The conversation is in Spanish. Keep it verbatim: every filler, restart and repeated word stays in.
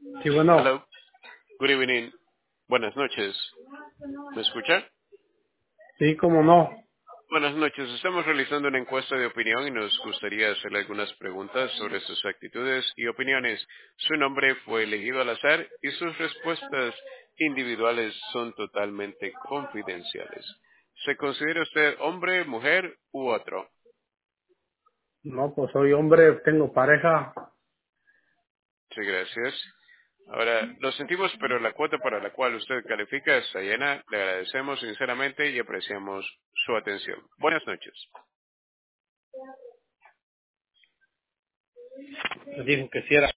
Sí, bueno, Hello. Good evening. Buenas noches. ¿Me escucha? sí, cómo no. Buenas noches. Estamos realizando una encuesta de opinión y nos gustaría hacerle algunas preguntas sobre sus actitudes y opiniones. Su nombre fue elegido al azar y sus respuestas individuales son totalmente confidenciales. ¿Se considera usted hombre, mujer u otro? No, pues soy hombre, tengo pareja. Sí, gracias. Ahora, lo sentimos, pero la cuota para la cual usted califica está llena. Le agradecemos sinceramente y apreciamos su atención. Buenas noches. Me dijo que si era